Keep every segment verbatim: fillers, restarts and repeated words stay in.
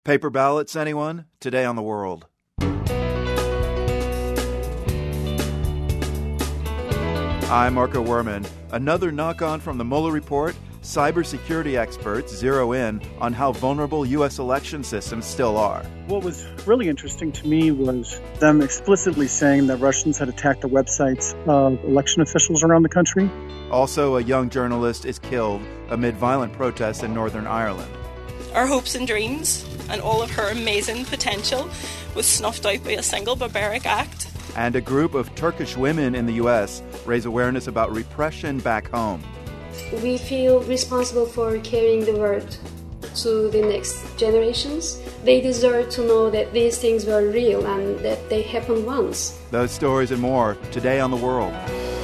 Paper ballots, anyone? Today on The World. I'm Marco Werman. Another knock-on from the Mueller report. Cybersecurity experts zero in on how vulnerable U S election systems still are. What was really interesting to me was them explicitly saying that Russians had attacked the websites of election officials around the country. Also, a young journalist is killed amid violent protests in Northern Ireland. Our hopes and dreams and all of her amazing potential was snuffed out by a single barbaric act. And a group of Turkish women in the U S raise awareness about repression back home. We feel responsible for carrying the word to the next generations. They deserve to know that these things were real and that they happened once. Those stories and more today on The World.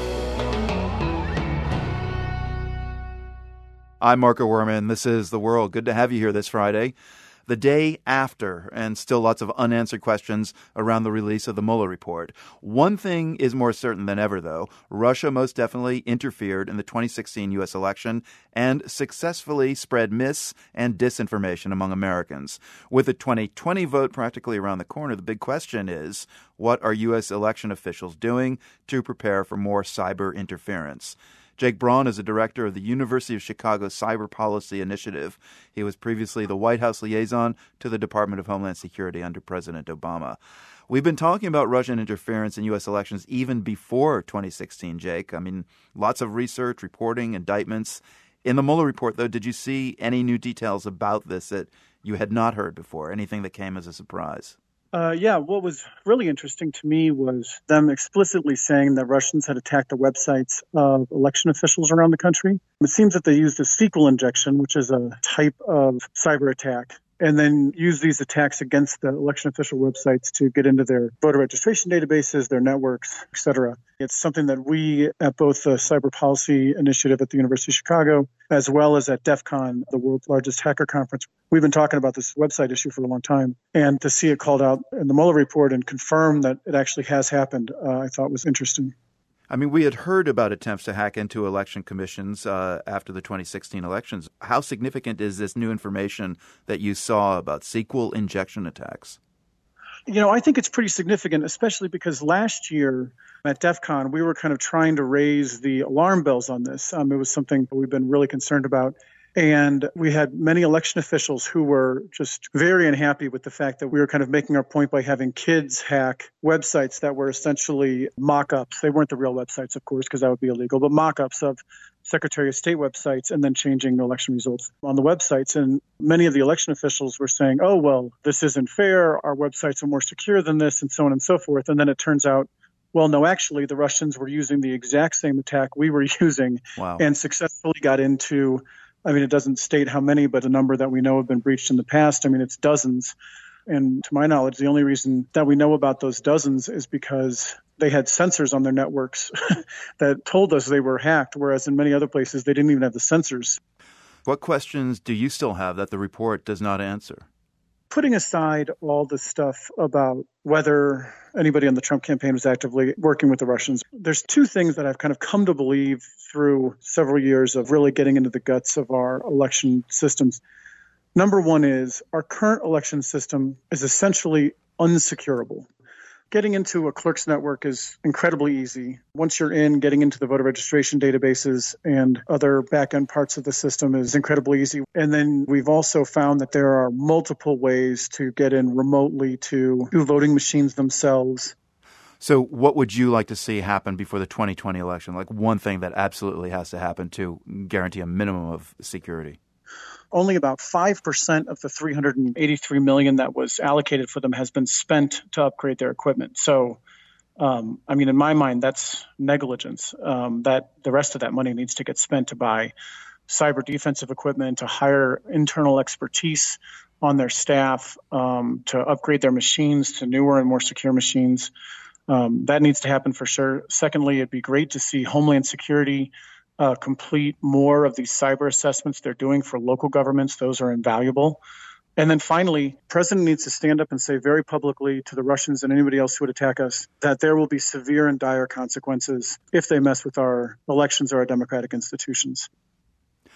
I'm Marco Werman. This is The World. Good to have you here this Friday. The day after, and still lots of unanswered questions around the release of the Mueller report. One thing is more certain than ever, though. Russia most definitely interfered in the twenty sixteen U S election and successfully spread mis- and disinformation among Americans. With the twenty twenty vote practically around the corner, the big question is, what are U S election officials doing to prepare for more cyber interference? Jake Braun is a director of the University of Chicago Cyber Policy Initiative. He was previously the White House liaison to the Department of Homeland Security under President Obama. We've been talking about Russian interference in U S elections even before twenty sixteen, Jake. I mean, lots of research, reporting, indictments. In the Mueller report, though, did you see any new details about this that you had not heard before, anything that came as a surprise? Uh, yeah, what was really interesting to me was them explicitly saying that Russians had attacked the websites of election officials around the country. It seems that they used a S Q L injection, which is a type of cyber attack, and then use these attacks against the election official websites to get into their voter registration databases, their networks, et cetera. It's something that we at both the Cyber Policy Initiative at the University of Chicago, as well as at DEF CON, the world's largest hacker conference, we've been talking about this website issue for a long time. And to see it called out in the Mueller report and confirm that it actually has happened, uh, I thought was interesting. I mean, we had heard about attempts to hack into election commissions uh, after the twenty sixteen elections. How significant is this new information that you saw about S Q L injection attacks? You know, I think it's pretty significant, especially because last year at DEF CON, we were kind of trying to raise the alarm bells on this. Um, it was something we've been really concerned about. And we had many election officials who were just very unhappy with the fact that we were kind of making our point by having kids hack websites that were essentially mock-ups. They weren't the real websites, of course, because that would be illegal, but mock-ups of Secretary of State websites and then changing the election results on the websites. And many of the election officials were saying, oh, well, this isn't fair. Our websites are more secure than this, and so on and so forth. And then it turns out, well, no, actually, the Russians were using the exact same attack we were using. Wow. And successfully got into, I mean, it doesn't state how many, but a number that we know have been breached in the past. I mean, it's dozens. And to my knowledge, the only reason that we know about those dozens is because they had sensors on their networks that told us they were hacked, whereas in many other places, they didn't even have the sensors. What questions do you still have that the report does not answer? Putting aside all the stuff about whether anybody on the Trump campaign was actively working with the Russians, there's two things that I've kind of come to believe through several years of really getting into the guts of our election systems. Number one is our current election system is essentially unsecurable. Getting into a clerk's network is incredibly easy. Once you're in, getting into the voter registration databases and other back-end parts of the system is incredibly easy. And then we've also found that there are multiple ways to get in remotely to do voting machines themselves. So what would you like to see happen before the twenty twenty election? Like one thing that absolutely has to happen to guarantee a minimum of security? Only about five percent of the three hundred eighty-three million dollars that was allocated for them has been spent to upgrade their equipment. So, um, I mean, in my mind, that's negligence. Um, that the rest of that money needs to get spent to buy cyber defensive equipment, to hire internal expertise on their staff, um, to upgrade their machines to newer and more secure machines. Um, that needs to happen for sure. Secondly, it'd be great to see Homeland Security Uh, complete more of these cyber assessments they're doing for local governments. Those are invaluable. And then finally, the president needs to stand up and say very publicly to the Russians and anybody else who would attack us that there will be severe and dire consequences if they mess with our elections or our democratic institutions.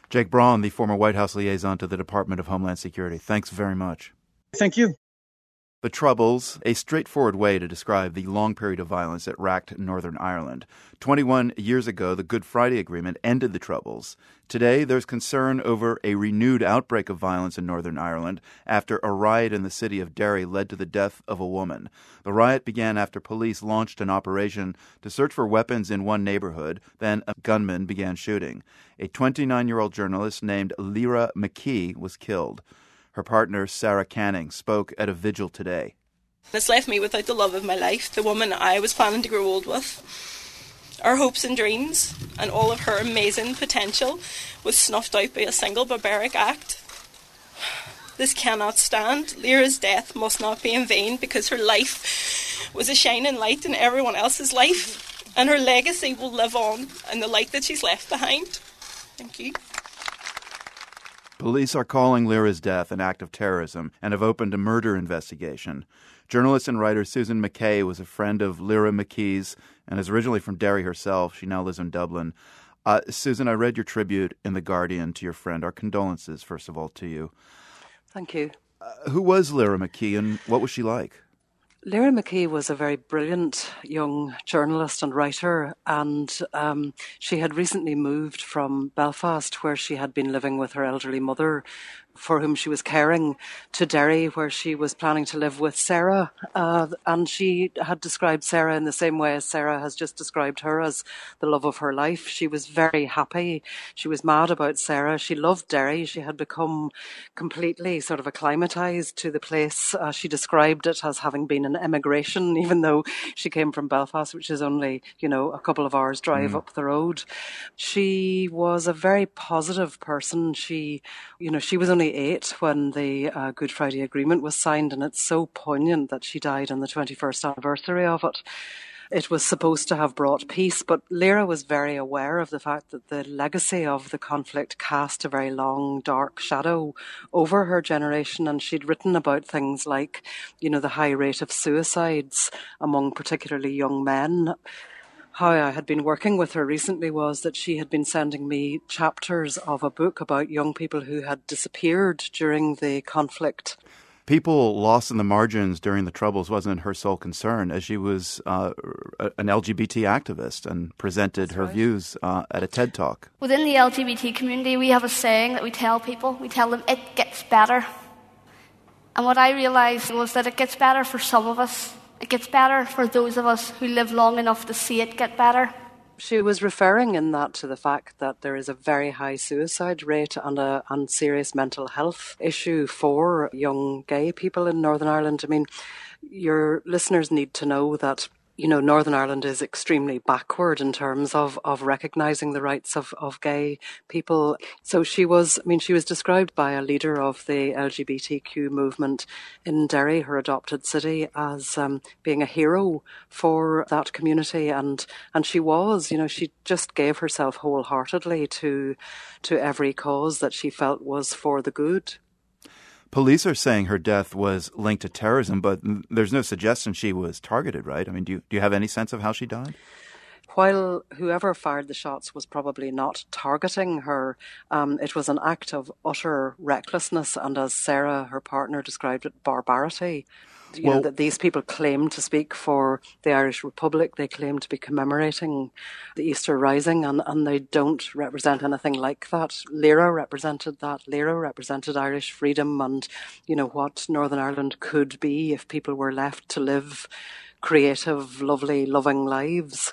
Jake Braun, the former White House liaison to the Department of Homeland Security. Thanks very much. Thank you. The Troubles, a straightforward way to describe the long period of violence that racked Northern Ireland. twenty-one years ago, the Good Friday Agreement ended the Troubles. Today, there's concern over a renewed outbreak of violence in Northern Ireland after a riot in the city of Derry led to the death of a woman. The riot began after police launched an operation to search for weapons in one neighborhood. Then a gunman began shooting. A twenty-nine-year-old journalist named Lyra McKee was killed. Her partner, Sarah Canning, spoke at a vigil today. It's left me without the love of my life, the woman I was planning to grow old with. Our hopes and dreams, and all of her amazing potential, was snuffed out by a single barbaric act. This cannot stand. Lyra's death must not be in vain, because her life was a shining light in everyone else's life, and her legacy will live on in the light that she's left behind. Thank you. Police are calling Lyra's death an act of terrorism and have opened a murder investigation. Journalist and writer Susan McKay was a friend of Lyra McKee's and is originally from Derry herself. She now lives in Dublin. Uh, Susan, I read your tribute in The Guardian to your friend. Our condolences, first of all, to you. Thank you. Uh, who was Lyra McKee and what was she like? Lyra McKee was a very brilliant young journalist and writer, and um, she had recently moved from Belfast, where she had been living with her elderly mother, for whom she was caring, to Derry, where she was planning to live with Sarah. Uh, and she had described Sarah in the same way as Sarah has just described her, as the love of her life. She was very happy. She was mad about Sarah. She loved Derry. She had become completely sort of acclimatized to the place. Uh, she described it as having been an emigration, even though she came from Belfast, which is only, you know, a couple of hours drive mm. up the road. She was a very positive person. She, you know, she was only eight when the uh, Good Friday Agreement was signed, and it's so poignant that she died on the twenty-first anniversary of it. It was supposed to have brought peace, but Lyra was very aware of the fact that the legacy of the conflict cast a very long, dark shadow over her generation, and she'd written about things like, you know, the high rate of suicides among particularly young men. How I had been working with her recently was that she had been sending me chapters of a book about young people who had disappeared during the conflict. People lost in the margins during the Troubles wasn't her sole concern, as she was uh, an L G B T activist and presented That's her right. views uh, at a TED Talk. Within the L G B T community, we have a saying that we tell people. We tell them, it gets better. And what I realised was that it gets better for some of us. It gets better for those of us who live long enough to see it get better. She was referring in that to the fact that there is a very high suicide rate and a and serious mental health issue for young gay people in Northern Ireland. I mean, your listeners need to know that, you know, Northern Ireland is extremely backward in terms of, of recognising the rights of, of gay people. So she was, I mean, she was described by a leader of the L G B T Q movement in Derry, her adopted city, as um, being a hero for that community. And, and she was, you know, she just gave herself wholeheartedly to, to every cause that she felt was for the good. Police are saying her death was linked to terrorism, but there's no suggestion she was targeted, right? I mean, do you, do you have any sense of how she died? While whoever fired the shots was probably not targeting her, um, it was an act of utter recklessness and, as Sarah, her partner, described it, barbarity. You well, know, that these people claim to speak for the Irish Republic. They claim to be commemorating the Easter Rising, and, and they don't represent anything like that. Lyra represented that. Lyra represented Irish freedom and, you know, what Northern Ireland could be if people were left to live creative, lovely, loving lives.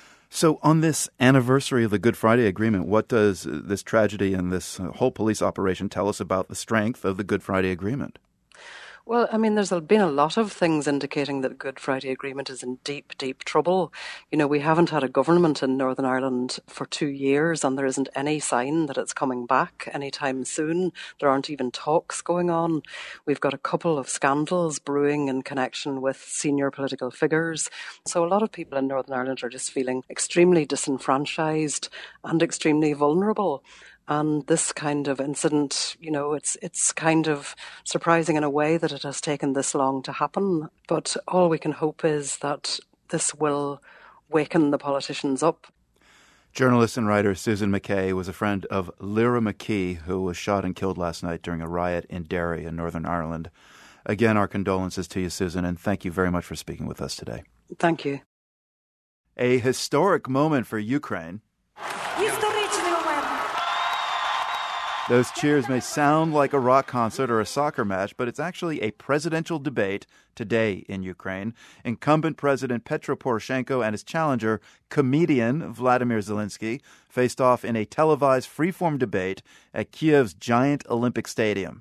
So on this anniversary of the Good Friday Agreement, what does this tragedy and this whole police operation tell us about the strength of the Good Friday Agreement? Well, I mean, there's been a lot of things indicating that the Good Friday Agreement is in deep, deep trouble. You know, we haven't had a government in Northern Ireland for two years and there isn't any sign that it's coming back anytime soon. There aren't even talks going on. We've got a couple of scandals brewing in connection with senior political figures. So a lot of people in Northern Ireland are just feeling extremely disenfranchised and extremely vulnerable. And this kind of incident, you know, it's it's kind of surprising in a way that it has taken this long to happen. But all we can hope is that this will waken the politicians up. Journalist and writer Susan McKay was a friend of Lyra McKee, who was shot and killed last night during a riot in Derry in Northern Ireland. Again, our condolences to you, Susan, and thank you very much for speaking with us today. Thank you. A historic moment for Ukraine. Those cheers may sound like a rock concert or a soccer match, but it's actually a presidential debate today in Ukraine. Incumbent President Petro Poroshenko and his challenger, comedian Vladimir Zelensky, faced off in a televised freeform debate at Kiev's giant Olympic Stadium.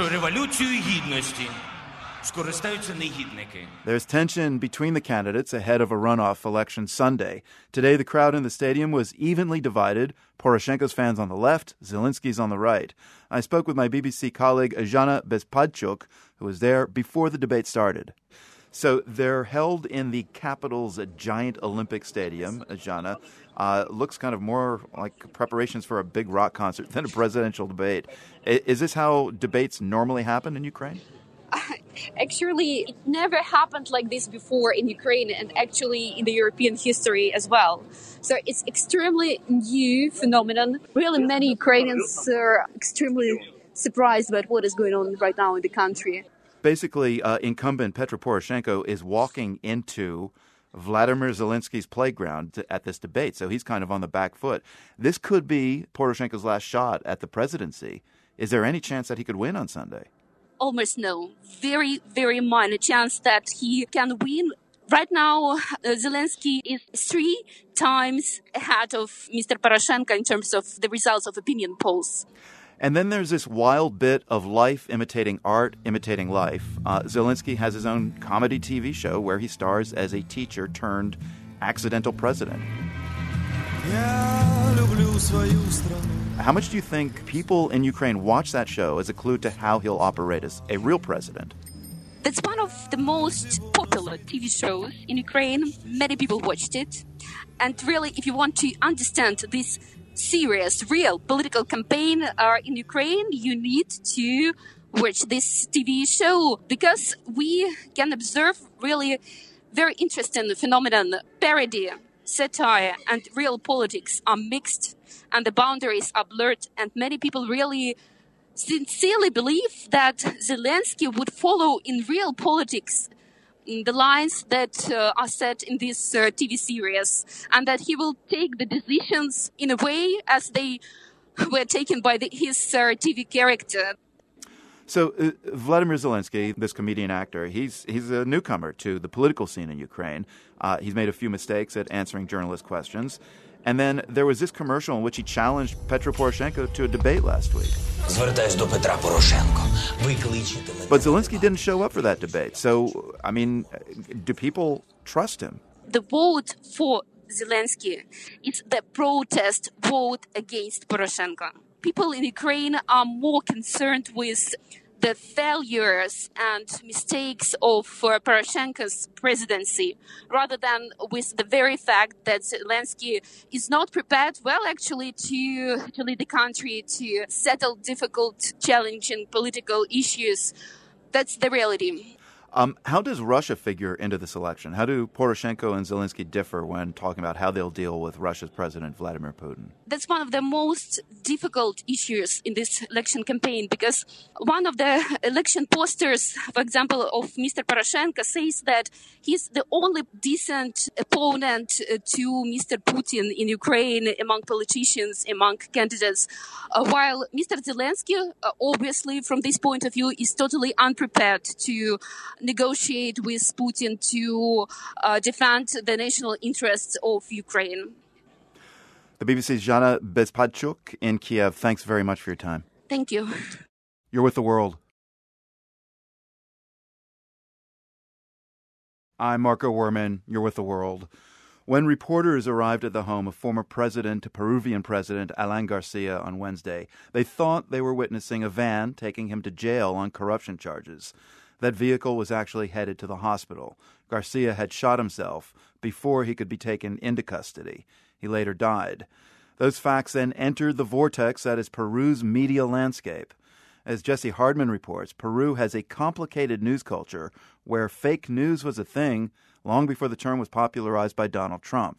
There's tension between the candidates ahead of a runoff election Sunday. Today, the crowd in the stadium was evenly divided. Poroshenko's fans on the left, Zelensky's on the right. I spoke with my B B C colleague Zhana Bezpadchuk, who was there before the debate started. So they're held in the capital's giant Olympic Stadium, Zhana. Uh, looks kind of more like preparations for a big rock concert than a presidential debate. Is this how debates normally happen in Ukraine? Actually, it never happened like this before in Ukraine and actually in the European history as well. So it's extremely new phenomenon. Really, many Ukrainians are extremely surprised about what is going on right now in the country. Basically, uh, incumbent Petro Poroshenko is walking into Vladimir Zelensky's playground to, at this debate, so he's kind of on the back foot. This could be Poroshenko's last shot at the presidency. Is there any chance that he could win on Sunday? Almost no. Very, very minor chance that he can win. Right now, uh, Zelensky is three times ahead of Mister Poroshenko in terms of the results of opinion polls. And then there's this wild bit of life imitating art, imitating life. Uh, Zelensky has his own comedy T V show where he stars as a teacher turned accidental president. How much do you think people in Ukraine watch that show as a clue to how he'll operate as a real president? That's one of the most popular T V shows in Ukraine. Many people watched it. And really, if you want to understand this serious, real political campaign uh, in Ukraine, you need to watch this T V show because we can observe really very interesting phenomenon. Parody, satire, and real politics are mixed and the boundaries are blurred, and many people really sincerely believe that Zelensky would follow in real politics the lines that uh, are set in this uh, T V series, and that he will take the decisions in a way as they were taken by the, his uh, T V character. So uh, Vladimir Zelensky, this comedian actor, he's he's a newcomer to the political scene in Ukraine. Uh, he's made a few mistakes at answering journalist questions. And then there was this commercial in which he challenged Petro Poroshenko to a debate last week. But Zelensky didn't show up for that debate. So, I mean, do people trust him? The vote for Zelensky is the protest vote against Poroshenko. People in Ukraine are more concerned with the failures and mistakes of uh, Poroshenko's presidency, rather than with the very fact that Zelensky is not prepared well, actually, to, to lead the country, to settle difficult, challenging political issues. That's the reality. Um, how does Russia figure into this election? How do Poroshenko and Zelensky differ when talking about how they'll deal with Russia's President Vladimir Putin? That's one of the most difficult issues in this election campaign, because one of the election posters, for example, of Mister Poroshenko says that he's the only decent opponent to Mister Putin in Ukraine among politicians, among candidates, uh, while Mister Zelensky, uh, obviously, from this point of view, is totally unprepared to negotiate with Putin to uh, defend the national interests of Ukraine. The B B C's Zhana Bezpadchuk in Kiev. Thanks very much for your time. Thank you. You're with The World. I'm Marco Werman. You're with The World. When reporters arrived at the home of former President, Peruvian President Alan Garcia on Wednesday, they thought they were witnessing a van taking him to jail on corruption charges. That vehicle was actually headed to the hospital. Garcia had shot himself before he could be taken into custody. He later died. Those facts then entered the vortex that is Peru's media landscape. As Jesse Hardman reports, Peru has a complicated news culture where fake news was a thing long before the term was popularized by Donald Trump.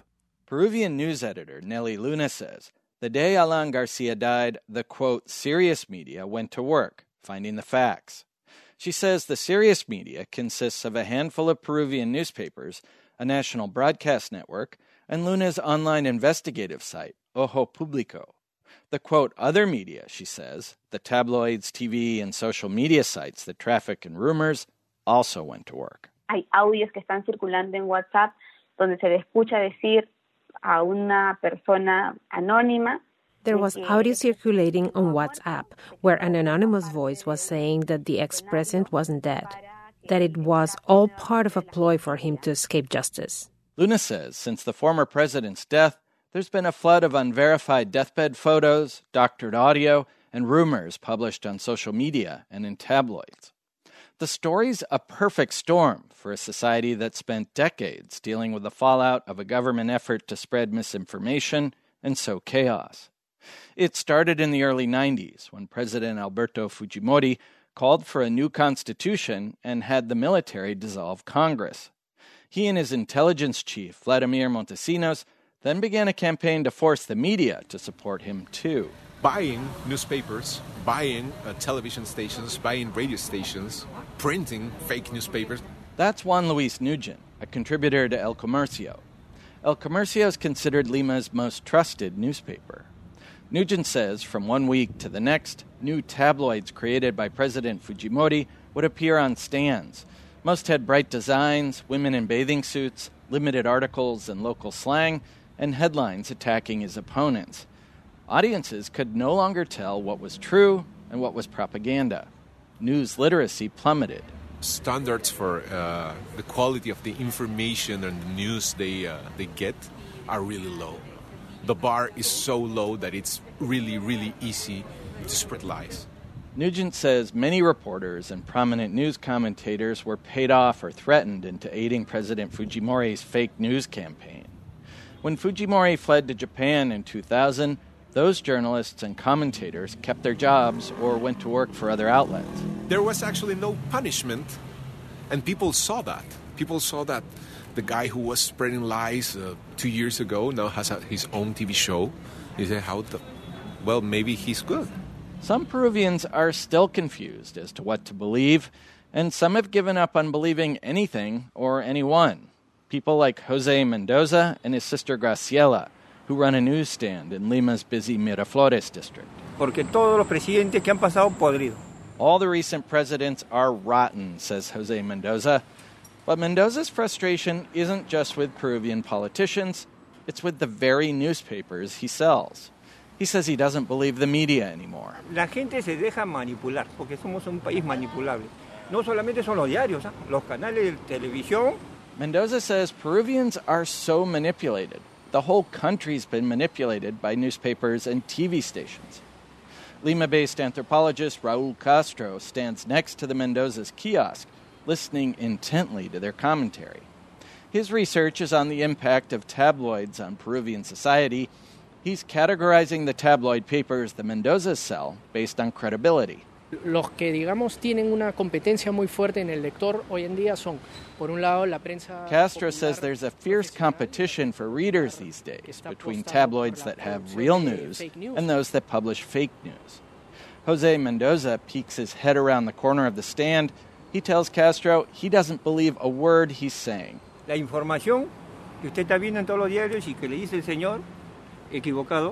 Peruvian news editor Nelly Luna says the day Alan Garcia died, the, quote, serious media went to work, finding the facts. She says the serious media consists of a handful of Peruvian newspapers, a national broadcast network, and Luna's online investigative site, Ojo Publico. The, quote, other media, she says, the tabloids, T V, and social media sites that traffic in rumors, also went to work. Hay audios que están circulando en WhatsApp donde se le escucha decir a una persona anónima. There was audio circulating on WhatsApp where an anonymous voice was saying that the ex-president wasn't dead, that it was all part of a ploy for him to escape justice. Luna says since the former president's death, there's been a flood of unverified deathbed photos, doctored audio, and rumors published on social media and in tabloids. The story's a perfect storm for a society that spent decades dealing with the fallout of a government effort to spread misinformation and sow chaos. It started in the early nineties when President Alberto Fujimori called for a new constitution and had the military dissolve Congress. He and his intelligence chief, Vladimir Montesinos, then began a campaign to force the media to support him too. Buying newspapers, buying uh, television stations, buying radio stations, printing fake newspapers. That's Juan Luis Nugent, a contributor to El Comercio. El Comercio is considered Lima's most trusted newspaper. Nugent says from one week to the next, new tabloids created by President Fujimori would appear on stands. Most had bright designs, women in bathing suits, limited articles and local slang, and headlines attacking his opponents. Audiences could no longer tell what was true and what was propaganda. News literacy plummeted. Standards for uh, the quality of the information and the news they uh, they get are really low. The bar is so low that it's really, really easy to spread lies. Nugent says many reporters and prominent news commentators were paid off or threatened into aiding President Fujimori's fake news campaign. When Fujimori fled to Japan in two thousand, those journalists and commentators kept their jobs or went to work for other outlets. There was actually no punishment, and people saw that. People saw that the guy who was spreading lies uh, two years ago now has a, his own T V show. They say, how the, well, maybe he's good. Some Peruvians are still confused as to what to believe, and some have given up on believing anything or anyone. People like Jose Mendoza and his sister Graciela, who run a newsstand in Lima's busy Miraflores district. Porque todos los presidentes que han pasado podrido. All the recent presidents are rotten, says Jose Mendoza. But Mendoza's frustration isn't just with Peruvian politicians, it's with the very newspapers he sells. He says he doesn't believe the media anymore. La gente se deja manipular, porque somos un país manipulable. No solamente son los diarios, ¿eh? Los canales de televisión. Mendoza says Peruvians are so manipulated. The whole country's been manipulated by newspapers and T V stations. Lima-based anthropologist Raul Castro stands next to the Mendoza's kiosk, listening intently to their commentary. His research is on the impact of tabloids on Peruvian society. He's categorizing the tabloid papers the Mendozas sell based on credibility. Los que, digamos, tienen una competencia muy fuerte en el lector hoy en día son, por un lado, la prensa. Castro says there's a fierce competition for readers these days between tabloids that have real news and those that publish fake news. Jose Mendoza peeks his head around the corner of the stand. He tells Castro he doesn't believe a word he's saying. La información que usted está viendo en todos los diarios y que le dice el señor, equivocado,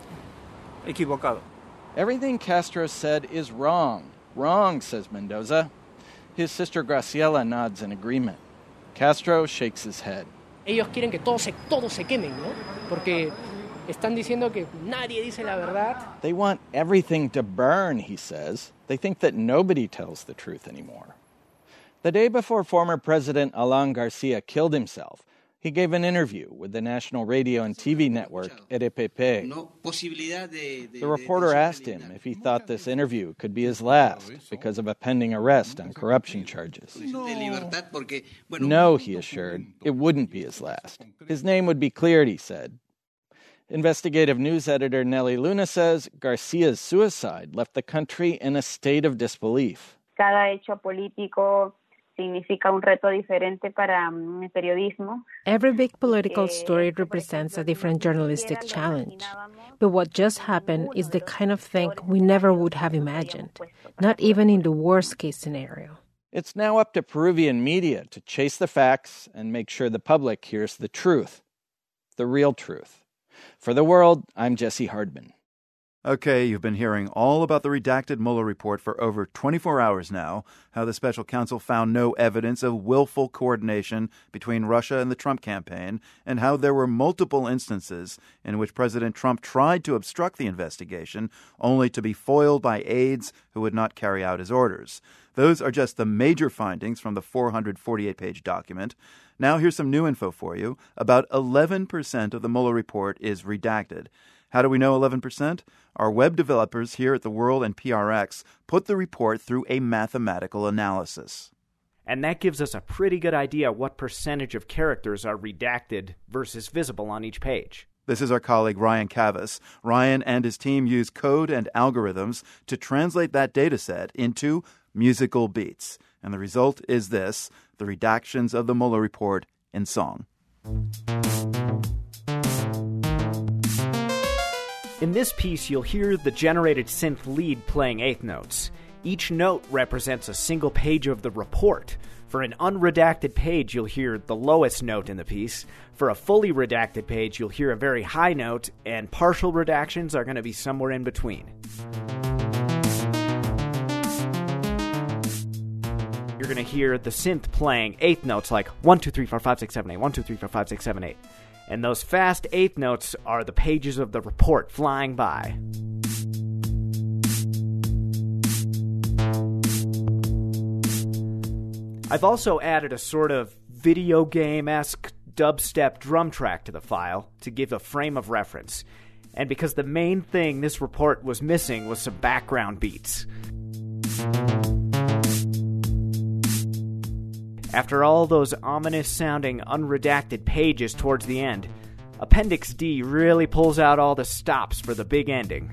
equivocado. Everything Castro said is wrong. Wrong, says Mendoza. His sister Graciela nods in agreement. Castro shakes his head. Ellos quieren que todos se, todos se quemen, ¿no? Porque están diciendo que nadie dice la verdad. They want everything to burn, he says. They think that nobody tells the truth anymore. The day before former President Alan Garcia killed himself, he gave an interview with the national radio and T V network R P P. The reporter asked him if he thought this interview could be his last because of a pending arrest on corruption charges. No, he assured, it wouldn't be his last. His name would be cleared, he said. Investigative news editor Nelly Luna says Garcia's suicide left the country in a state of disbelief. Cada hecho político significa un reto diferente para mi periodismo. Every big political story represents a different journalistic challenge. But what just happened is the kind of thing we never would have imagined, not even in the worst-case scenario. It's now up to Peruvian media to chase the facts and make sure the public hears the truth, the real truth. For The World, I'm Jesse Hardman. Okay, you've been hearing all about the redacted Mueller report for over twenty-four hours now, how the special counsel found no evidence of willful coordination between Russia and the Trump campaign, and how there were multiple instances in which President Trump tried to obstruct the investigation, only to be foiled by aides who would not carry out his orders. Those are just the major findings from the four hundred forty-eight page document. Now here's some new info for you. About eleven percent of the Mueller report is redacted. How do we know eleven percent? Our web developers here at The World and P R X put the report through a mathematical analysis. And that gives us a pretty good idea what percentage of characters are redacted versus visible on each page. This is our colleague Ryan Kavis. Ryan and his team use code and algorithms to translate that data set into musical beats. And the result is this, the redactions of the Mueller report in song. In this piece, you'll hear the generated synth lead playing eighth notes. Each note represents a single page of the report. For an unredacted page, you'll hear the lowest note in the piece. For a fully redacted page, you'll hear a very high note, and partial redactions are going to be somewhere in between. You're going to hear the synth playing eighth notes like one, two, three, four, five, six, seven, eight, one, two, three, four, five, six, seven, eight. And those fast eighth notes are the pages of the report flying by. I've also added a sort of video game-esque dubstep drum track to the file to give a frame of reference. And because the main thing this report was missing was some background beats. After all those ominous-sounding, unredacted pages towards the end, Appendix D really pulls out all the stops for the big ending.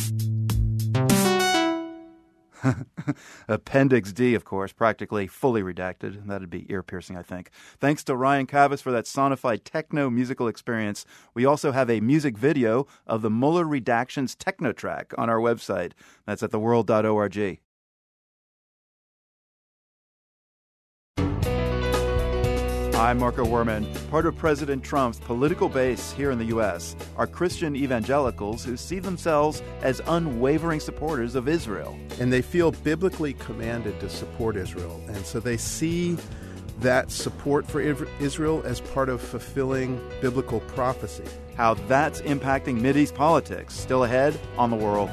Appendix D, of course, practically fully redacted. That'd be ear-piercing, I think. Thanks to Ryan Kavis for that sonified techno-musical experience. We also have a music video of the Mueller Redactions techno track on our website. That's at the world dot org. I'm Marco Werman. Part of President Trump's political base here in the U S are Christian evangelicals who see themselves as unwavering supporters of Israel. And they feel biblically commanded to support Israel. And so they see that support for Israel as part of fulfilling biblical prophecy. How that's impacting Mideast politics. Still ahead on The World.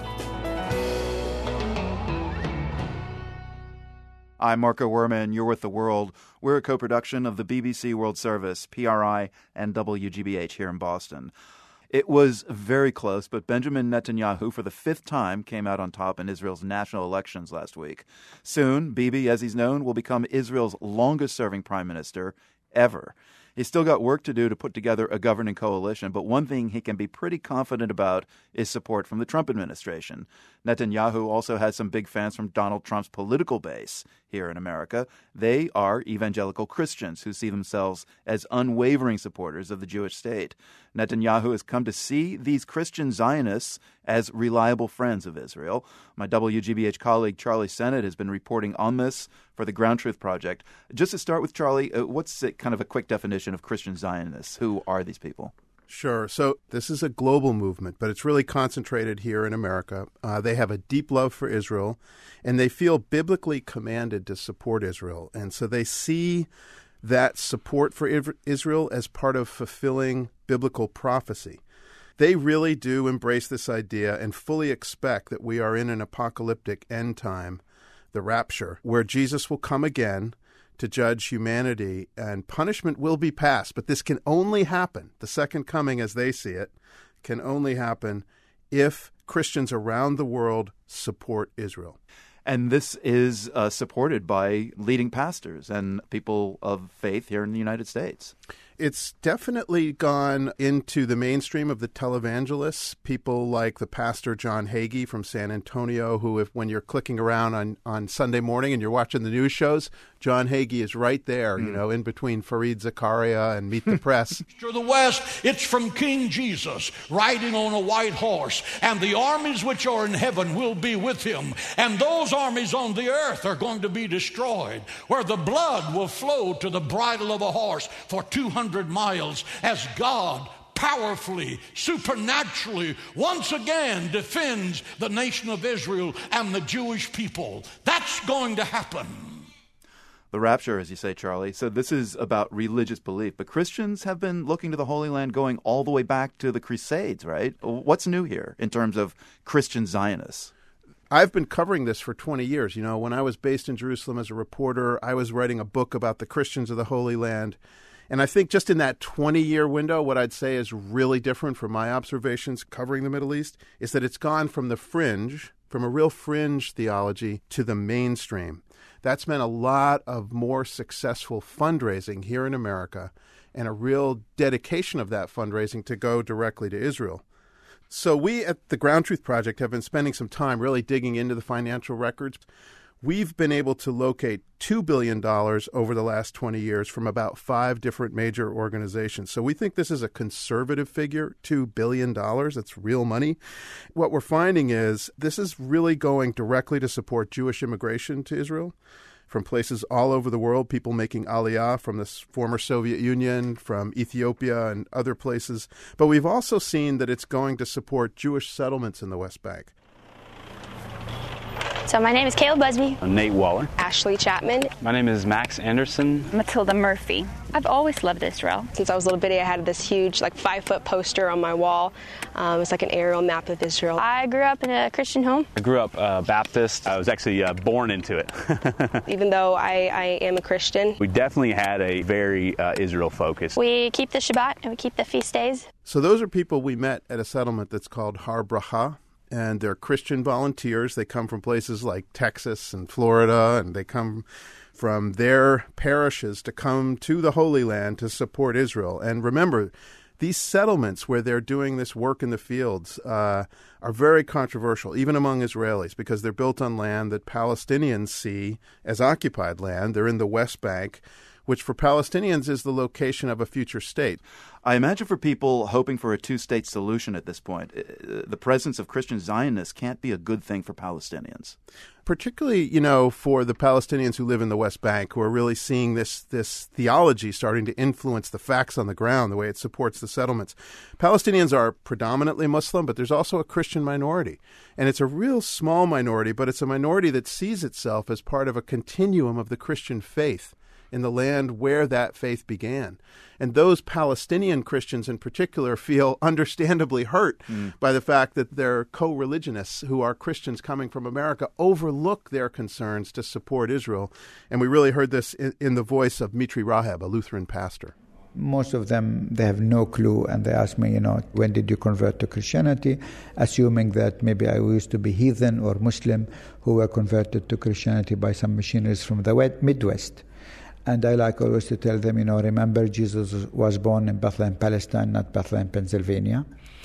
I'm Marco Werman. You're with The World. We're a co-production of the B B C World Service, P R I, and W G B H here in Boston. It was very close, but Benjamin Netanyahu, for the fifth time, came out on top in Israel's national elections last week. Soon, Bibi, as he's known, will become Israel's longest-serving prime minister ever. He's still got work to do to put together a governing coalition, but one thing he can be pretty confident about is support from the Trump administration. Netanyahu also has some big fans from Donald Trump's political base here in America. They are evangelical Christians who see themselves as unwavering supporters of the Jewish state. Netanyahu has come to see these Christian Zionists as reliable friends of Israel. My W G B H colleague Charlie Sennett has been reporting on this for the Ground Truth Project. Just to start with, Charlie, uh, what's it, kind of a quick definition of Christian Zionists? Who are these people? Sure. So this is a global movement, but it's really concentrated here in America. Uh, they have a deep love for Israel, and they feel biblically commanded to support Israel. And so they see that support for Israel as part of fulfilling biblical prophecy. They really do embrace this idea and fully expect that we are in an apocalyptic end time, the rapture, where Jesus will come again to judge humanity and punishment will be passed. But this can only happen, the second coming as they see it, can only happen if Christians around the world support Israel. And this is uh, supported by leading pastors and people of faith here in the United States. It's definitely gone into the mainstream of the televangelists, people like the pastor John Hagee from San Antonio, who, if when you're clicking around on, on Sunday morning and you're watching the news shows, John Hagee is right there, mm. you know, in between Fareed Zakaria and Meet the Press. To the west, it's from King Jesus, riding on a white horse, and the armies which are in heaven will be with him, and those armies on the earth are going to be destroyed, where the blood will flow to the bridle of a horse for two hundred miles, as God powerfully, supernaturally, once again defends the nation of Israel and the Jewish people. That's going to happen. The rapture, as you say, Charlie. So this is about religious belief. But Christians have been looking to the Holy Land going all the way back to the Crusades, right? What's new here in terms of Christian Zionists? I've been covering this for twenty years. You know, when I was based in Jerusalem as a reporter, I was writing a book about the Christians of the Holy Land. And I think just in that twenty-year window, what I'd say is really different from my observations covering the Middle East is that it's gone from the fringe, from a real fringe theology, to the mainstream. That's meant a lot of more successful fundraising here in America and a real dedication of that fundraising to go directly to Israel. So we at the Ground Truth Project have been spending some time really digging into the financial records. We've been able to locate two billion dollars over the last twenty years from about five different major organizations. So we think this is a conservative figure, two billion dollars. That's real money. What we're finding is this is really going directly to support Jewish immigration to Israel from places all over the world, people making aliyah from the former Soviet Union, from Ethiopia and other places. But we've also seen that it's going to support Jewish settlements in the West Bank. So my name is Caleb Busby. I'm Nate Waller. Ashley Chapman. My name is Max Anderson. Matilda Murphy. I've always loved Israel. Since I was a little bitty, I had this huge, like, five-foot poster on my wall. Um, it's like an aerial map of Israel. I grew up in a Christian home. I grew up uh, Baptist. I was actually uh, born into it. Even though I, I am a Christian. We definitely had a very uh, Israel focus. We keep the Shabbat and we keep the feast days. So those are people we met at a settlement that's called Har Bracha. And they're Christian volunteers. They come from places like Texas and Florida, and they come from their parishes to come to the Holy Land to support Israel. And remember, these settlements where they're doing this work in the fields uh, are very controversial, even among Israelis, because they're built on land that Palestinians see as occupied land. They're in the West Bank, which for Palestinians is the location of a future state. I imagine for people hoping for a two-state solution at this point, the presence of Christian Zionists can't be a good thing for Palestinians. Particularly, you know, for the Palestinians who live in the West Bank, who are really seeing this this theology starting to influence the facts on the ground, the way it supports the settlements. Palestinians are predominantly Muslim, but there's also a Christian minority. And it's a real small minority, but it's a minority that sees itself as part of a continuum of the Christian faith in the land where that faith began. And those Palestinian Christians in particular feel understandably hurt mm. by the fact that their co-religionists, who are Christians coming from America, overlook their concerns to support Israel. And we really heard this in, in the voice of Mitri Raheb, a Lutheran pastor. Most of them, they have no clue, and they ask me, you know, when did you convert to Christianity, assuming that maybe I used to be heathen or Muslim who were converted to Christianity by some missionaries from the Midwest. And I like always to tell them, you know, remember Jesus was born in Bethlehem, Palestine, not Bethlehem, Pennsylvania.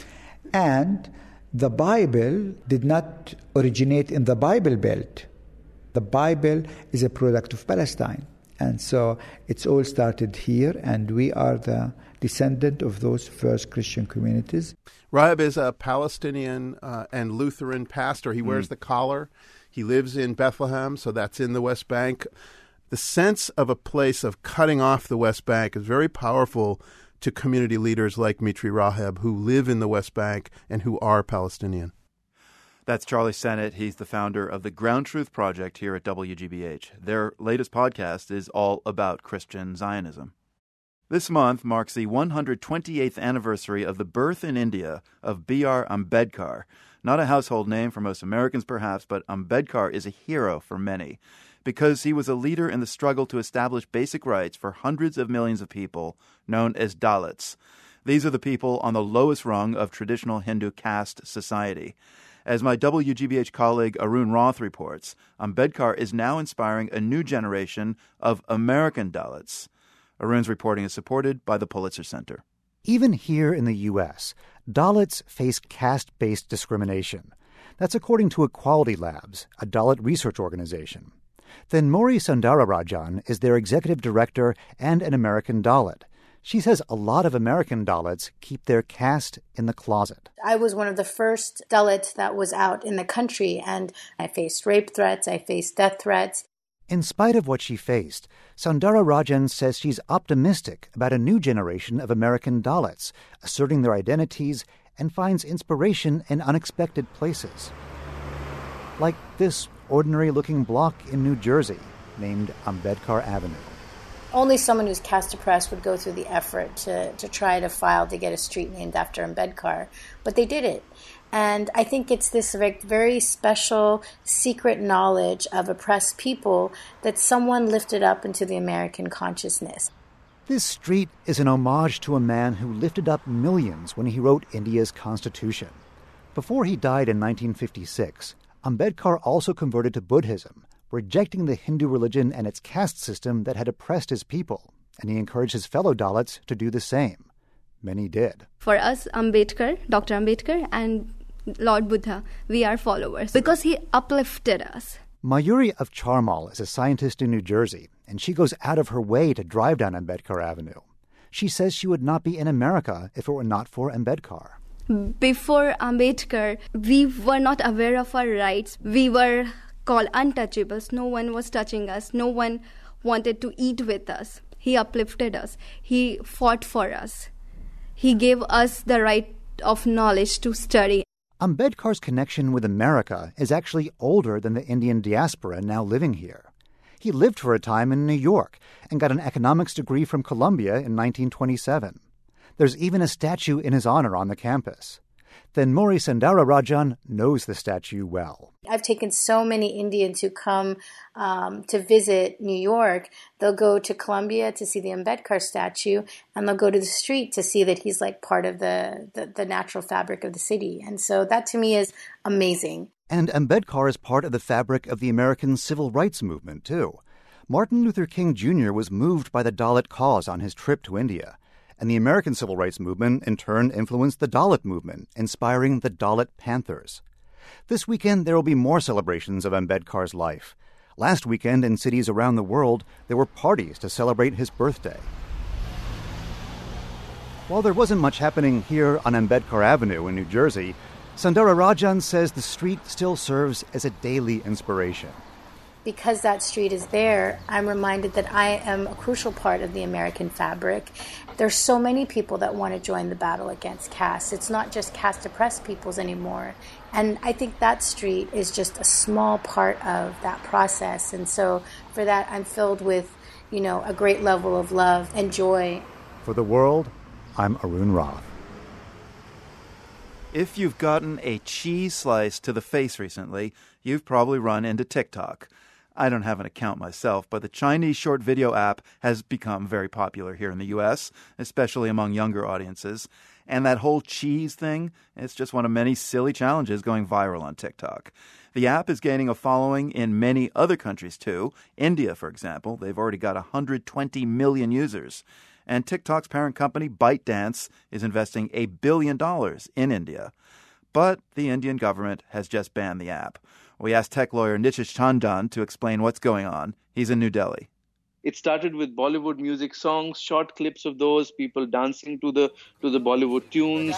And the Bible did not originate in the Bible Belt. The Bible is a product of Palestine. And so it's all started here, and we are the descendant of those first Christian communities. Raheb is a Palestinian uh, and Lutheran pastor. He mm. wears the collar. He lives in Bethlehem, so that's in the West Bank. The sense of a place of cutting off the West Bank is very powerful to community leaders like Mitri Raheb, who live in the West Bank and who are Palestinian. That's Charlie Sennett. He's the founder of the Ground Truth Project here at W G B H. Their latest podcast is all about Christian Zionism. This month marks the one hundred twenty-eighth anniversary of the birth in India of B R Ambedkar. Not a household name for most Americans, perhaps, but Ambedkar is a hero for many, because he was a leader in the struggle to establish basic rights for hundreds of millions of people known as Dalits. These are the people on the lowest rung of traditional Hindu caste society. As my W G B H colleague Arun Roth reports, Ambedkar is now inspiring a new generation of American Dalits. Arun's reporting is supported by the Pulitzer Center. Even here in the U S, Dalits face caste-based discrimination. That's according to Equality Labs, a Dalit research organization. Thenmozhi Sundararajan is their executive director and an American Dalit. She says a lot of American Dalits keep their caste in the closet. I was one of the first Dalits that was out in the country, and I faced rape threats, I faced death threats. In spite of what she faced, Sundararajan says she's optimistic about a new generation of American Dalits, asserting their identities, and finds inspiration in unexpected places. Like this ordinary-looking block in New Jersey named Ambedkar Avenue. Only someone who's caste oppressed would go through the effort to, to try to file to get a street named after Ambedkar, but they did it. And I think it's this very special, secret knowledge of oppressed people that someone lifted up into the American consciousness. This street is an homage to a man who lifted up millions when he wrote India's constitution. Before he died in nineteen fifty-six, Ambedkar also converted to Buddhism, rejecting the Hindu religion and its caste system that had oppressed his people, and he encouraged his fellow Dalits to do the same. Many did. For us, Ambedkar, Doctor Ambedkar, and Lord Buddha, we are followers because he uplifted us. Mayuri of Charmal is a scientist in New Jersey, and she goes out of her way to drive down Ambedkar Avenue. She says she would not be in America if it were not for Ambedkar. Before Ambedkar, we were not aware of our rights. We were called untouchables. No one was touching us. No one wanted to eat with us. He uplifted us. He fought for us. He gave us the right of knowledge to study. Ambedkar's connection with America is actually older than the Indian diaspora now living here. He lived for a time in New York and got an economics degree from Columbia in nineteen twenty-seven. There's even a statue in his honor on the campus. Thenmozhi Sundararajan knows the statue well. I've taken so many Indians who come um, to visit New York. They'll go to Columbia to see the Ambedkar statue, and they'll go to the street to see that he's like part of the, the, the natural fabric of the city. And so that to me is amazing. And Ambedkar is part of the fabric of the American civil rights movement, too. Martin Luther King Junior was moved by the Dalit cause on his trip to India. And the American civil rights movement, in turn, influenced the Dalit movement, inspiring the Dalit Panthers. This weekend, there will be more celebrations of Ambedkar's life. Last weekend, in cities around the world, there were parties to celebrate his birthday. While there wasn't much happening here on Ambedkar Avenue in New Jersey, Sundararajan says the street still serves as a daily inspiration. Because that street is there, I'm reminded that I am a crucial part of the American fabric. There's so many people that want to join the battle against caste. It's not just caste-oppressed peoples anymore. And I think that street is just a small part of that process. And so for that, I'm filled with, you know, a great level of love and joy. For the world, I'm Arun Roth. If you've gotten a cheese slice to the face recently, you've probably run into TikTok. I don't have an account myself, but the Chinese short video app has become very popular here in the U S, especially among younger audiences. And that whole cheese thing, it's just one of many silly challenges going viral on TikTok. The app is gaining a following in many other countries, too. India, for example, they've already got one hundred twenty million users. And TikTok's parent company, ByteDance, is investing a billion dollars in India. But the Indian government has just banned the app. We asked tech lawyer Nitish Chandan to explain what's going on. He's in New Delhi. It started with Bollywood music songs, short clips of those, people dancing to the to the Bollywood tunes.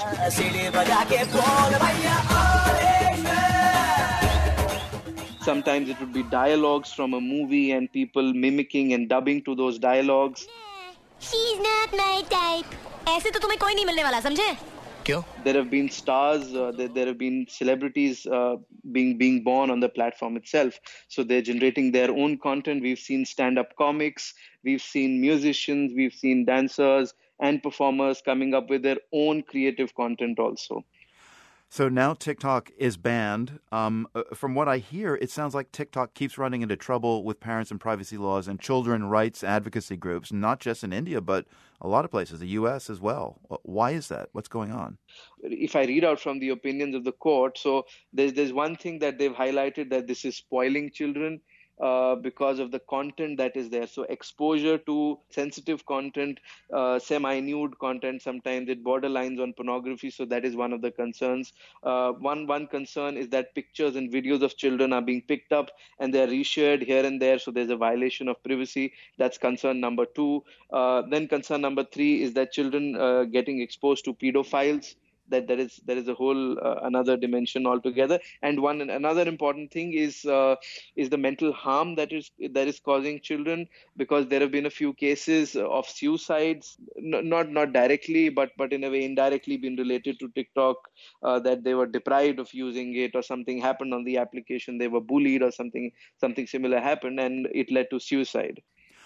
Sometimes it would be dialogues from a movie and people mimicking and dubbing to those dialogues. She's not my type. ऐसे तो तुम्हें कोई नहीं मिलने वाला, समझे? There have been stars, uh, there, there have been celebrities uh, being being born on the platform itself. So they're generating their own content. We've seen stand-up comics, we've seen musicians, we've seen dancers and performers coming up with their own creative content also. So now TikTok is banned. Um, from what I hear, it sounds like TikTok keeps running into trouble with parents and privacy laws and children rights advocacy groups, not just in India, but a lot of places, the U S as well. Why is that? What's going on? If I read out from the opinions of the court, so there's, there's one thing that they've highlighted, that this is spoiling children. uh, because of the content that is there. So exposure to sensitive content, uh, semi-nude content, sometimes it borderlines on pornography. So that is one of the concerns. Uh, one one concern is that pictures and videos of children are being picked up and they're reshared here and there. So there's a violation of privacy. That's concern number two. Uh, then concern number three is that children uh, getting exposed to pedophiles. That that is that is a whole uh, another dimension altogether. And one another important thing is uh, is the mental harm that is that is causing children, because there have been a few cases of suicides, n- not not directly, but but in a way indirectly been related to TikTok, uh, that they were deprived of using it, or something happened on the application, they were bullied, or something something similar happened, and it led to suicide.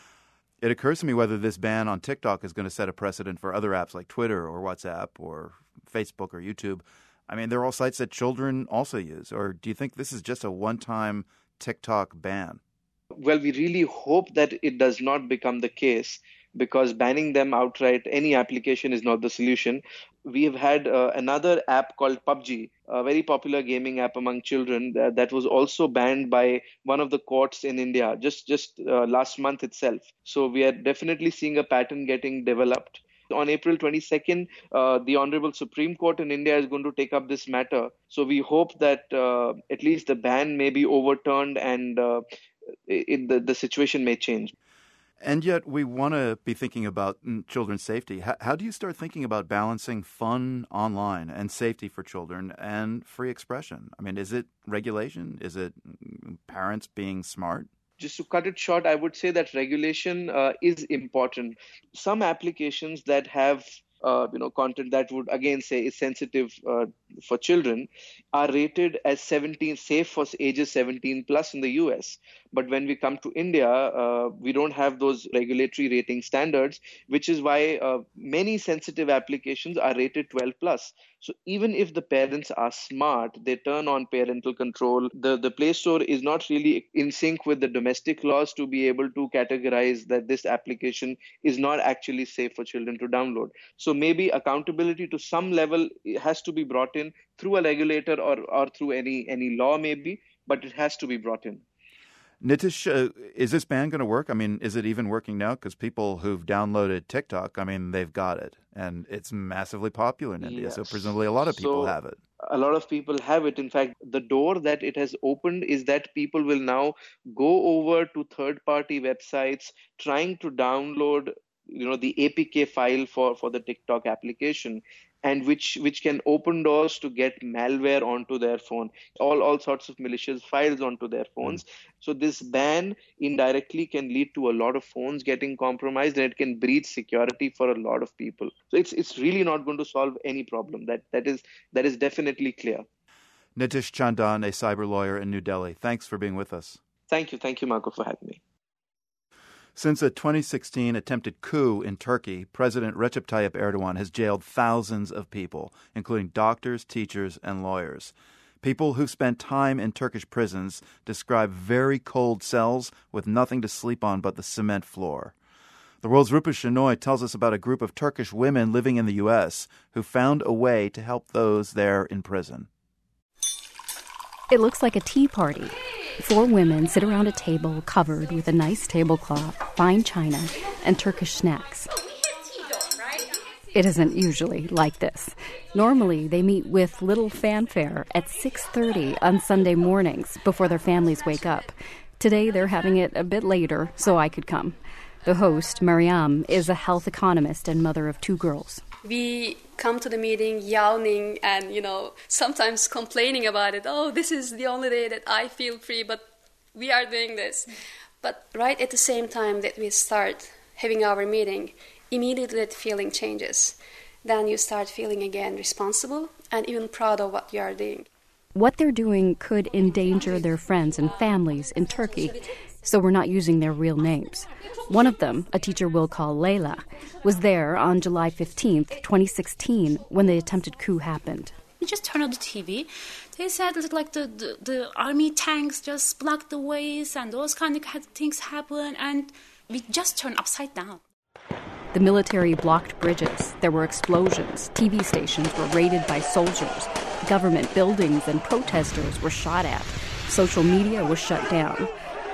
It occurs to me whether this ban on TikTok is going to set a precedent for other apps like Twitter or WhatsApp or Facebook or YouTube. I mean, they're all sites that children also use. Or do you think this is just a one-time TikTok ban? Well, we really hope that it does not become the case, because banning them outright, any application, is not the solution. We have had uh, another app called P U B G, a very popular gaming app among children, that, that was also banned by one of the courts in India just, just uh, last month itself. So we are definitely seeing a pattern getting developed. On April twenty-second, uh, the Honorable Supreme Court in India is going to take up this matter. So we hope that uh, at least the ban may be overturned and uh, it, the, the situation may change. And yet we want to be thinking about children's safety. How, how do you start thinking about balancing fun online and safety for children and free expression? I mean, is it regulation? Is it parents being smart? Just to cut it short, I would say that regulation uh, is important. Some applications that have uh, you know, content that would again say is sensitive uh, for children are rated as seventeen, safe for ages seventeen plus in the U S. But when we come to India, uh, we don't have those regulatory rating standards, which is why uh, many sensitive applications are rated twelve plus. So even if the parents are smart, they turn on parental control. The, the Play Store is not really in sync with the domestic laws to be able to categorize that this application is not actually safe for children to download. So maybe accountability to some level has to be brought in through a regulator or, or through any, any law maybe, but it has to be brought in. Nitish, uh, is this ban going to work? I mean, is it even working now? Because people who've downloaded TikTok, I mean, they've got it. And it's massively popular in India. Yes. So presumably a lot of people so, have it. A lot of people have it. In fact, the door that it has opened is that people will now go over to third-party websites trying to download, you know, the A P K file for, for the TikTok application, and which which can open doors to get malware onto their phone, all, all sorts of malicious files onto their phones. Mm. So this ban indirectly can lead to a lot of phones getting compromised, and it can breach security for a lot of people. So it's it's really not going to solve any problem. That that is that is definitely clear. Nitish Chandan, a cyber lawyer in New Delhi. Thanks for being with us. Thank you. Thank you, Marco, for having me. Since a twenty sixteen attempted coup in Turkey, President Recep Tayyip Erdogan has jailed thousands of people, including doctors, teachers, and lawyers. People who've spent time in Turkish prisons describe very cold cells with nothing to sleep on but the cement floor. The world's Rupa Shenoy tells us about a group of Turkish women living in the U S who found a way to help those there in prison. It looks like a tea party. Four women sit around a table covered with a nice tablecloth, fine china, and Turkish snacks. It isn't usually like this. Normally, they meet with little fanfare at six thirty on Sunday mornings before their families wake up. Today, they're having it a bit later, so I could come. The host, Mariam, is a health economist and mother of two girls. We come to the meeting yawning and, you know, sometimes complaining about it. Oh, this is the only day that I feel free, but we are doing this. But right at the same time that we start having our meeting, immediately that feeling changes. Then you start feeling again responsible and even proud of what you are doing. What they're doing could endanger their friends and families in Turkey, so we're not using their real names. One of them, a teacher we'll call Layla, was there on July fifteenth, twenty sixteen, when the attempted coup happened. You just turn on the T V. They said that, like the, the, the army tanks just blocked the ways and those kind of things happen, and we just turned upside down. The military blocked bridges. There were explosions. T V stations were raided by soldiers. Government buildings and protesters were shot at. Social media was shut down.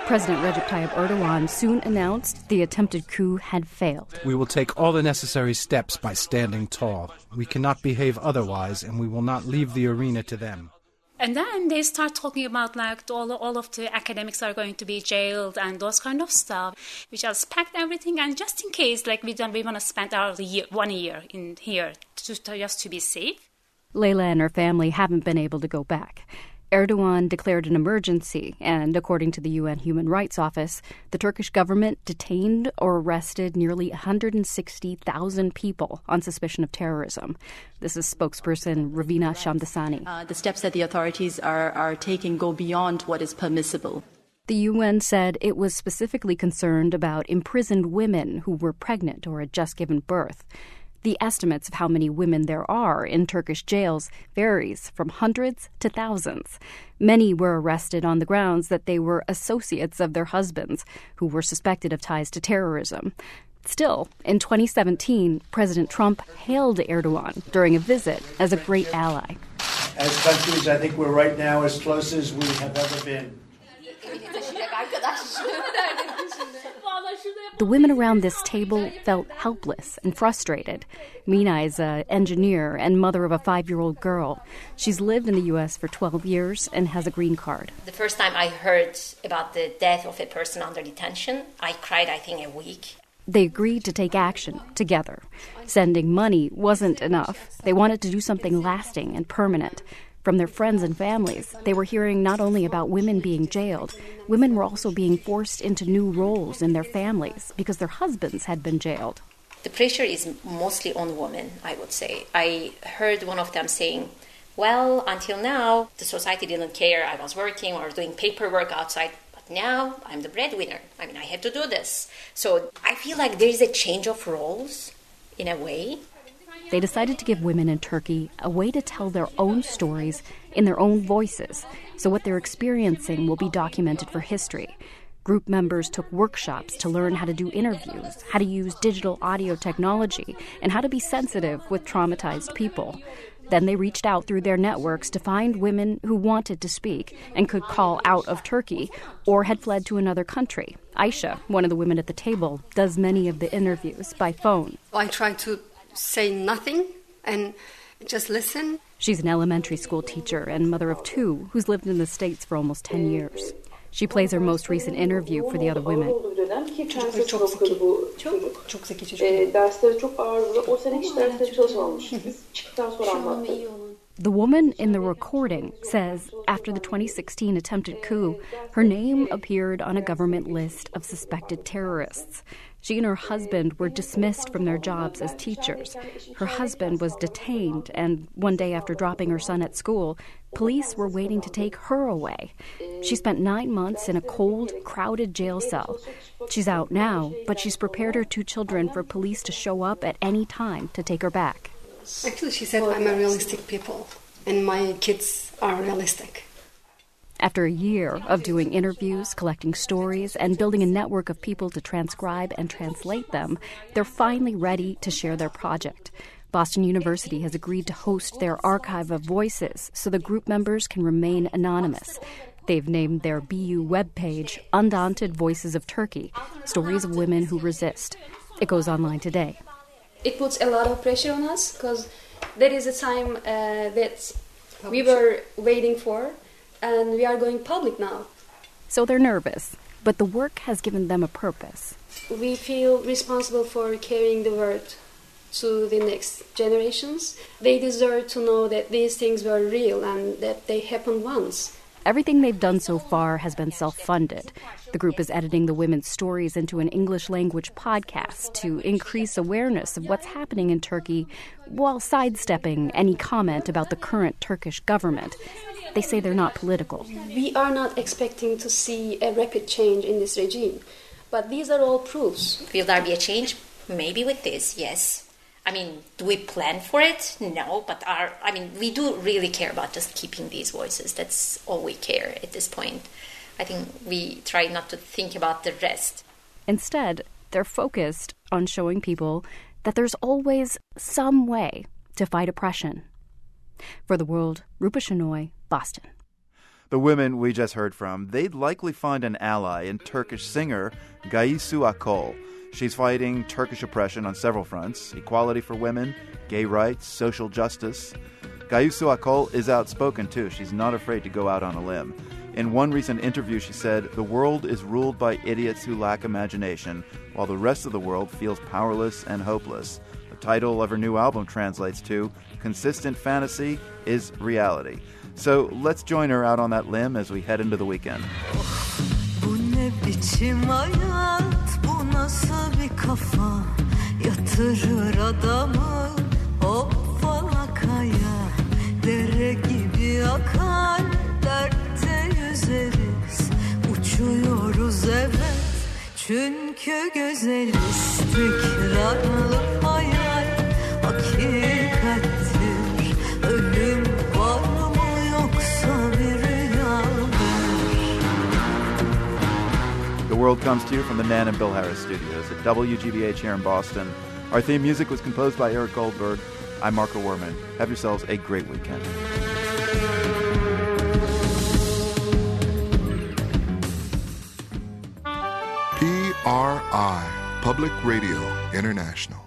President Recep Tayyip Erdogan soon announced the attempted coup had failed. We will take all the necessary steps by standing tall. We cannot behave otherwise, and we will not leave the arena to them. And then they start talking about like all, all of the academics are going to be jailed and those kind of stuff. We just packed everything, and just in case, like we don't, we want to spend our year, one year in here to, to, just to be safe. Layla and her family haven't been able to go back. Erdogan declared an emergency, and according to the U N Human Rights Office, the Turkish government detained or arrested nearly one hundred sixty thousand people on suspicion of terrorism. This is spokesperson Ravina Shamdasani. Uh, the steps that the authorities are, are taking go beyond what is permissible. The U N said it was specifically concerned about imprisoned women who were pregnant or had just given birth. The estimates of how many women there are in Turkish jails varies from hundreds to thousands. Many were arrested on the grounds that they were associates of their husbands, who were suspected of ties to terrorism. Still, in twenty seventeen, President Trump hailed Erdogan during a visit as a great ally. As countries, I think we're right now as close as we have ever been. The women around this table felt helpless and frustrated. Mina is an engineer and mother of a five-year-old girl. She's lived in the U S for twelve years and has a green card. The first time I heard about the death of a person under detention, I cried, I think, a week. They agreed to take action together. Sending money wasn't enough. They wanted to do something lasting and permanent. From their friends and families, they were hearing not only about women being jailed, women were also being forced into new roles in their families because their husbands had been jailed. The pressure is mostly on women, I would say. I heard one of them saying, well, until now, the society didn't care. I was working or doing paperwork outside. But now I'm the breadwinner. I mean, I have to do this. So I feel like there is a change of roles in a way. They decided to give women in Turkey a way to tell their own stories in their own voices, so what they're experiencing will be documented for history. Group members took workshops to learn how to do interviews, how to use digital audio technology, and how to be sensitive with traumatized people. Then they reached out through their networks to find women who wanted to speak and could call out of Turkey or had fled to another country. Aisha, one of the women at the table, does many of the interviews by phone. I try to say nothing and just listen. She's an elementary school teacher and mother of two who's lived in the States for almost ten years. She plays her most recent interview for the other women. The woman in the recording says after the twenty sixteen attempted coup, her name appeared on a government list of suspected terrorists. She and her husband were dismissed from their jobs as teachers. Her husband was detained, and one day after dropping her son at school, police were waiting to take her away. She spent nine months in a cold, crowded jail cell. She's out now, but she's prepared her two children for police to show up at any time to take her back. Actually, she said, I'm a realistic people, and my kids are realistic. After a year of doing interviews, collecting stories, and building a network of people to transcribe and translate them, they're finally ready to share their project. Boston University has agreed to host their archive of voices so the group members can remain anonymous. They've named their B U webpage Undaunted Voices of Turkey, Stories of Women Who Resist. It goes online today. It puts a lot of pressure on us because there is a time uh, that we were waiting for, and we are going public now. So they're nervous, but the work has given them a purpose. We feel responsible for carrying the word to the next generations. They deserve to know that these things were real and that they happened once. Everything they've done so far has been self-funded. The group is editing the women's stories into an English-language podcast to increase awareness of what's happening in Turkey while sidestepping any comment about the current Turkish government. They say they're not political. We are not expecting to see a rapid change in this regime, but these are all proofs. Will there be a change? Maybe with this, yes. I mean, do we plan for it? No, but our, I mean, we do really care about just keeping these voices. That's all we care at this point. I think we try not to think about the rest. Instead, they're focused on showing people that there's always some way to fight oppression. For The World, Rupa Shenoy, Boston. The The women we just heard from, they'd likely find an ally in Turkish singer Gaysu Akol. She's fighting Turkish oppression on several fronts: equality for women, gay rights, social justice. Gaysu Akol is outspoken, too. She's not afraid to go out on a limb. In one recent interview, she said, "The world is ruled by idiots who lack imagination, while the rest of the world feels powerless and hopeless." The title of her new album translates to "Consistent Fantasy is Reality." So let's join her out on that limb as we head into the weekend. Bu ne biçim hayat, bu nasıl bir kafa, yatırır adamı hop falakaya, dere gibi akar, dertte yüzeriz, uçuyoruz evet, çünkü güzeliz, tekrarlı hayal, hakikattir, ölüm var mı yoksa bir rüya mı? The World comes to you from the Nan and Bill Harris studios at W G B H here in Boston. Our theme music was composed by Eric Goldberg. I'm Marco Werman. Have yourselves a great weekend. P R I, Public Radio International.